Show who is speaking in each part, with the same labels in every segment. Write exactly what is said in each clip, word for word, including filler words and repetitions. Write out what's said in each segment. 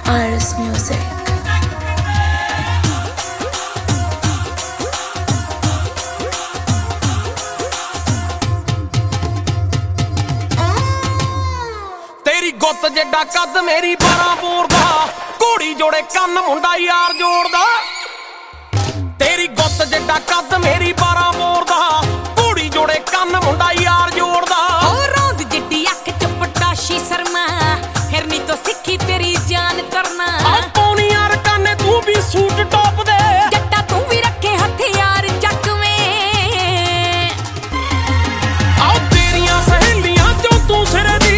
Speaker 1: Iris Music.
Speaker 2: तेरी गुत्त जिड्डा कद मेरी बारह बोर दा घोड़ी जोड़े कन्न मुंडा यार जोड़दा तेरी गुत्त जिड्डा कद मेरी बारह बोर दा घोड़ी जोड़े कन्न मुंडा यार जोड़दा
Speaker 3: रोंद जिड्डी अख च पटाशी शर्मा हिरनी तो सिक्खी तेरी जान करना
Speaker 2: पौनी यार काने तू भी सूट टॉप दे
Speaker 3: जट्टा तू भी रखे हथियार जग में
Speaker 2: आओ तेरियां सहेलियां जो तू सिर दी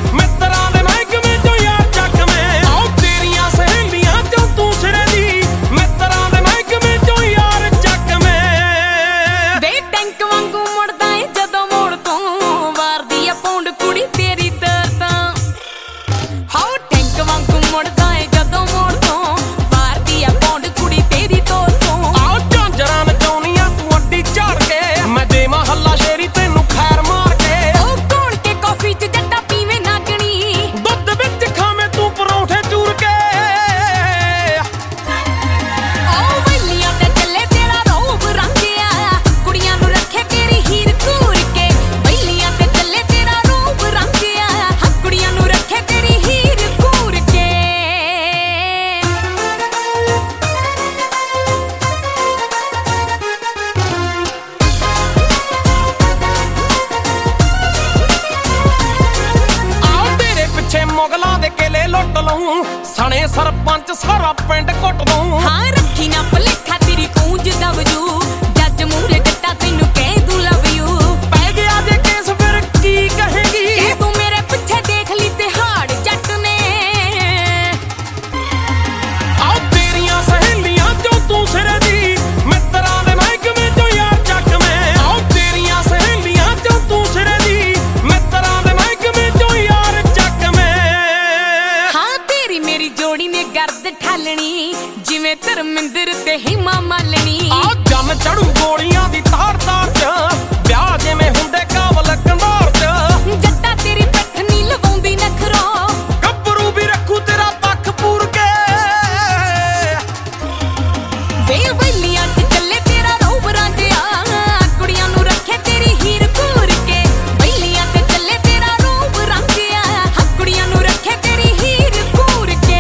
Speaker 2: सने सरपंच सारा पिंड कुट दूं
Speaker 3: हाँ रखी ना भलेखा तेरी कूंज दवजू जज मूरे जट्टा तैनू कह दूं लव यू
Speaker 2: पै गया जे केस फिर की कहेगी
Speaker 3: कह तू मेरे पीछे देख ली तिहाड़ जट ने
Speaker 2: आओ तेरियां सहेलियां जो तू सिर दी मित्तरां दे महकमे चो यार जग में आओ तेरियां सहेलियां जो तू सिर दी मित्तरां दे महकमे चो यार जग में
Speaker 3: हाँ तेरी मेरी जोड़ी ने गर्द ठालनी जिवें धर्मिंदर ते हिमा मालनी
Speaker 2: आ जन चढ़ू गोलियां दी तार तार च ब्याह जिवें हुंदे कावल कंधार च
Speaker 3: जट्टा तेरी पिठ नी लवाउंदी नखरो
Speaker 2: गब्बरू भी रखू तेरा पक्ख पूर के
Speaker 3: वे वैलियां च चले तेरा रूप रांझिया कुड़ियां नू रखे तेरी हीर घूर के वैलियां ते चले तेरा रूप रांझिया कुड़ियां नू रखे तेरी हीर घूर के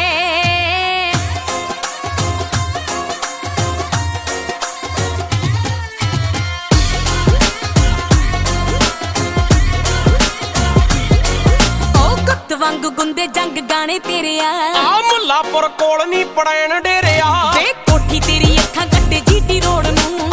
Speaker 3: वांगू गुंदे जंग गाने तेरे आ
Speaker 2: मुल्लापुर कोल नी पड़ैन डेरे आ
Speaker 3: कोठी तेरी अखां कट्टे जीटी रोड नू